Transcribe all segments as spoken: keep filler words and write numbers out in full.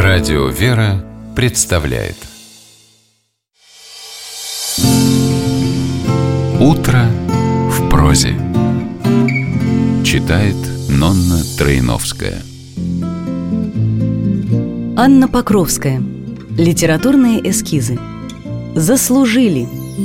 Радио «Вера» представляет «Утро в прозе». Читает Нонна Троиновская. Анна Покровская. Литературные эскизы. Заслужили.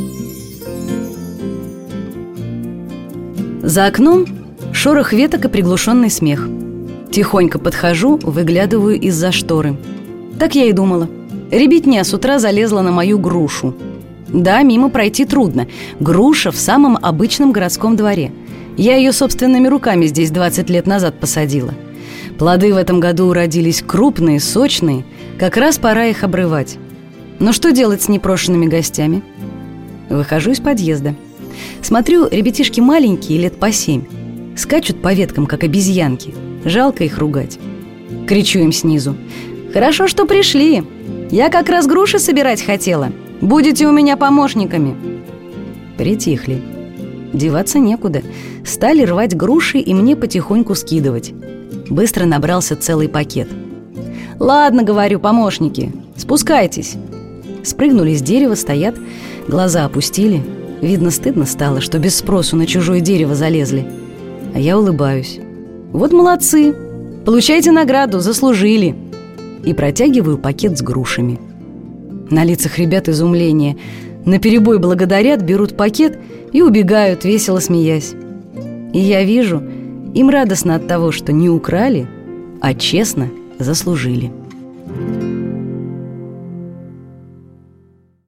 За окном шорох веток и приглушенный смех. Тихонько подхожу, выглядываю из-за шторы. Так я и думала. Ребятня с утра залезла на мою грушу. Да, мимо пройти трудно. Груша в самом обычном городском дворе. Я ее собственными руками здесь двадцать лет назад посадила. Плоды в этом году уродились крупные, сочные. Как раз пора их обрывать. Но что делать с непрошенными гостями? Выхожу из подъезда. Смотрю, ребятишки маленькие, лет по семь. Скачут по веткам, как обезьянки. Жалко их ругать. Кричу им снизу: «Хорошо, что пришли. Я как раз груши собирать хотела. Будете у меня помощниками». Притихли. Деваться некуда. Стали рвать груши и мне потихоньку скидывать. Быстро набрался целый пакет. «Ладно, — говорю, — помощники, спускайтесь». Спрыгнули с дерева, стоят, глаза опустили. Видно, стыдно стало, что без спросу на чужое дерево залезли. А я улыбаюсь. «Вот молодцы! Получайте награду, заслужили!» И протягиваю пакет с грушами. На лицах ребят изумление. Наперебой благодарят, берут пакет и убегают, весело смеясь. И я вижу, им радостно от того, что не украли, а честно заслужили.